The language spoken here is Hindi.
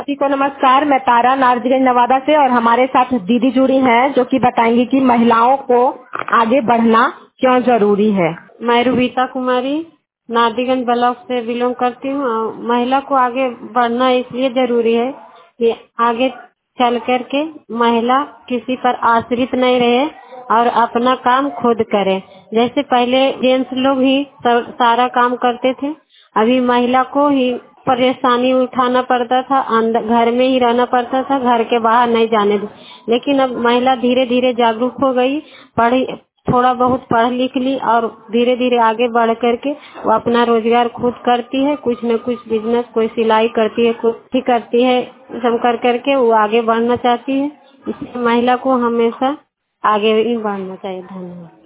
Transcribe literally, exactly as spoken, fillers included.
जी को नमस्कार। मैं तारा नारजीगंज नवादा से और हमारे साथ दीदी जुड़ी हैं जो कि बताएंगी कि महिलाओं को आगे बढ़ना क्यों जरूरी है। मैं रूबिता कुमारी नारजीगंज ब्लॉक से बिलोंग करती हूँ। और महिला को आगे बढ़ना इसलिए जरूरी है कि आगे चल कर के महिला किसी पर आश्रित नहीं रहे और अपना काम खुद करे। जैसे पहले जेंट्स लोग ही सारा काम करते थे, अभी महिला को ही परेशानी उठाना पड़ता था, अंदर घर में ही रहना पड़ता था, घर के बाहर नहीं जाने दे। लेकिन अब महिला धीरे धीरे जागरूक हो गई, पढ़ी थोड़ा बहुत पढ़ लिख ली और धीरे धीरे आगे बढ़ करके वो अपना रोजगार खुद करती है। कुछ न कुछ बिजनेस, कोई सिलाई करती है, कुछ ही करती है, सब कर करके वो आगे बढ़ना चाहती है। इसलिए महिला को हमेशा आगे ही बढ़ना चाहिए। धन्यवाद।